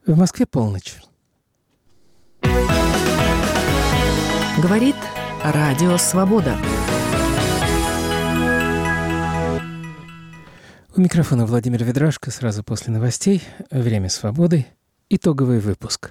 В Москве полночь. Говорит Радио Свобода. У микрофона Владимир Ведрашко. Сразу после новостей. Время свободы. Итоговый выпуск.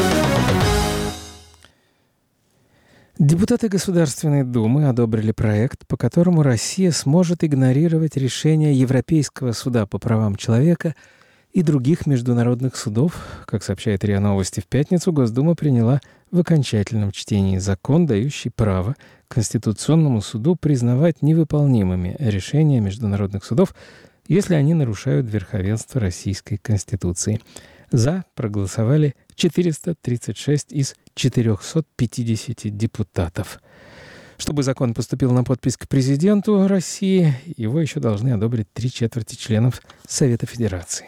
Депутаты Государственной Думы одобрили проект, по которому Россия сможет игнорировать решения Европейского суда по правам человека и других международных судов. Как сообщает РИА Новости, в пятницу Госдума приняла в окончательном чтении закон, дающий право Конституционному суду признавать невыполнимыми решения международных судов, если они нарушают верховенство Российской Конституции. За проголосовали 436 из 450 депутатов. Чтобы закон поступил на подпись к президенту России, его еще должны одобрить 3/4 членов Совета Федерации.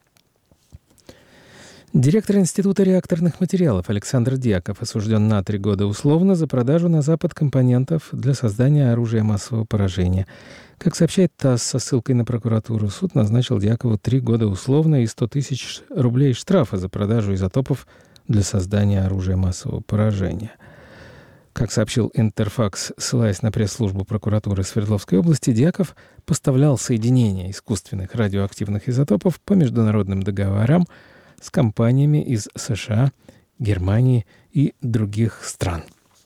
Директор Института реакторных материалов Александр Дьяков осужден на 3 года условно за продажу на Запад компонентов для создания оружия массового поражения. Как сообщает ТАСС со ссылкой на прокуратуру, суд назначил Дьякову 3 года условно и 100 тысяч рублей штрафа за продажу изотопов для создания оружия массового поражения. Как сообщил Интерфакс, ссылаясь на пресс-службу прокуратуры Свердловской области, Дьяков поставлял соединения искусственных радиоактивных изотопов по международным договорам с компаниями из США, Германии и других стран.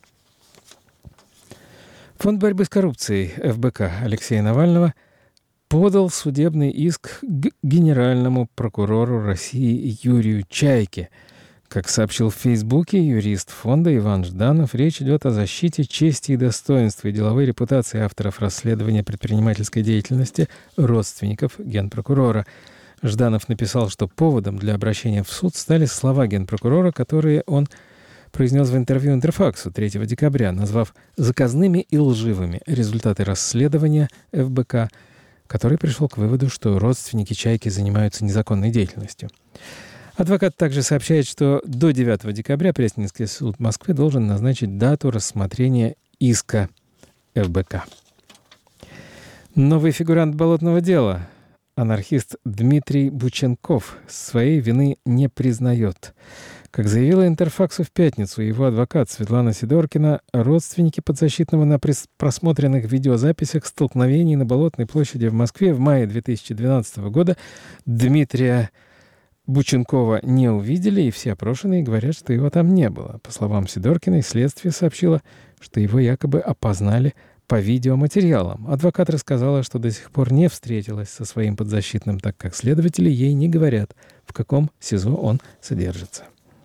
Фонд борьбы с коррупцией ФБК Алексея Навального подал судебный иск к генеральному прокурору России Юрию Чайке. Как сообщил в Фейсбуке юрист фонда Иван Жданов, речь идет о защите чести и достоинства и деловой репутации авторов расследования предпринимательской деятельности родственников генпрокурора. Жданов написал, что поводом для обращения в суд стали слова генпрокурора, которые он произнес в интервью Интерфаксу 3 декабря, назвав заказными и лживыми результаты расследования ФБК, который пришел к выводу, что родственники Чайки занимаются незаконной деятельностью. Адвокат также сообщает, что до 9 декабря Пресненский суд Москвы должен назначить дату рассмотрения иска ФБК. Новый фигурант болотного дела, анархист Дмитрий Бученков, своей вины не признает. Как заявила Интерфаксу в пятницу его адвокат Светлана Сидоркина, родственники подзащитного на просмотренных видеозаписях столкновений на Болотной площади в Москве в мае 2012 года Дмитрия Бученкова не увидели, и все опрошенные говорят, что его там не было. По словам Сидоркиной, следствие сообщило, что его якобы опознали по видеоматериалам. Адвокат рассказала, что до сих пор не встретилась со своим подзащитным, так как следователи ей не говорят, в каком СИЗО он содержится.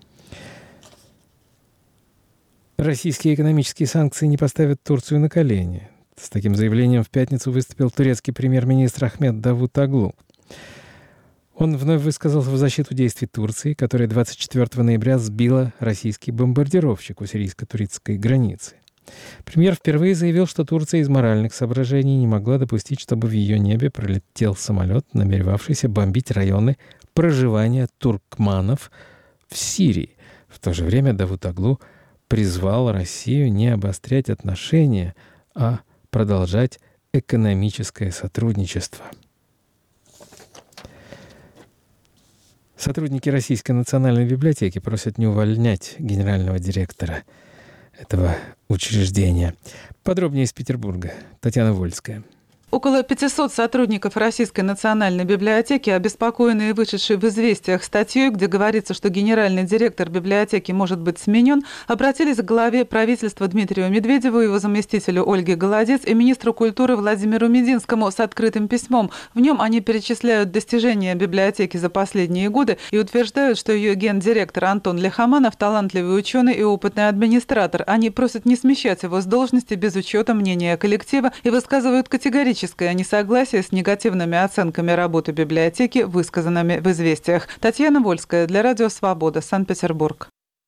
Российские экономические санкции не поставят Турцию на колени. С таким заявлением в пятницу выступил турецкий премьер-министр Ахмед Давутоглу. Он вновь высказался в защиту действий Турции, которая 24 ноября сбила российский бомбардировщик у сирийско-турецкой границы. Премьер впервые заявил, что Турция из моральных соображений не могла допустить, чтобы в ее небе пролетел самолет, намеревавшийся бомбить районы проживания туркманов в Сирии. В то же время Давутоглу призвал Россию не обострять отношения, а продолжать экономическое сотрудничество. Сотрудники Российской национальной библиотеки просят не увольнять генерального директора этого учреждения. Подробнее из Петербурга. Татьяна Вольская. Около 500 сотрудников Российской национальной библиотеки, обеспокоенные вышедшей в «Известиях» статьей, где говорится, что генеральный директор библиотеки может быть сменен, обратились к главе правительства Дмитрию Медведеву, его заместителю Ольге Голодец и министру культуры Владимиру Мединскому с открытым письмом. В нем они перечисляют достижения библиотеки за последние годы и утверждают, что ее гендиректор Антон Лихоманов – талантливый ученый и опытный администратор. Они просят не смещать его с должности без учета мнения коллектива и высказывают категорическое несогласие с негативными оценками работы библиотеки, высказанными в «Известиях». Татьяна Вольская для Радио Свобода, Санкт-Петербург.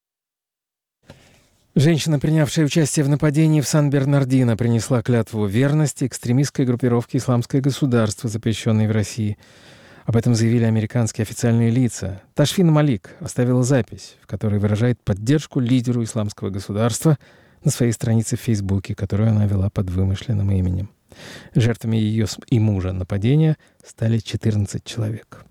Женщина, принявшая участие в нападении в Сан-Бернардино, принесла клятву верности экстремистской группировке «Исламское государство», запрещенной в России. Об этом заявили американские официальные лица. Ташфин Малик оставила запись, в которой выражает поддержку лидеру «Исламского государства» на своей странице в Фейсбуке, которую она вела под вымышленным именем. Жертвами ее и мужа нападения стали 14 человек.